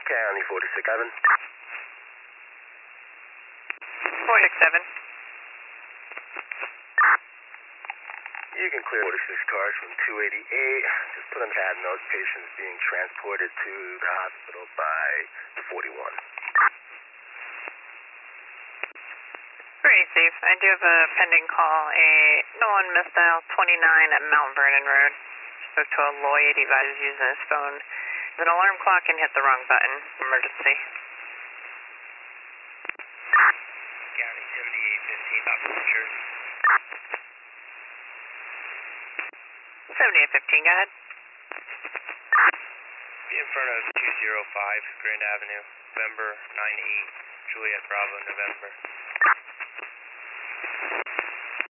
County 467. 467. You can clear 46 cars from 288. Just put on cat note, patients being transported to the hospital by 41. Very safe. I do have a pending call, a no one missed dial 29 at Mount Vernon Road. Spoke to a Lloyd, he was using his phone. There's an alarm clock and hit the wrong button. Emergency. County 7815, up New Jersey. 7815, go ahead. Be in front of 205 Grand Avenue, November 98, Juliet Bravo, November.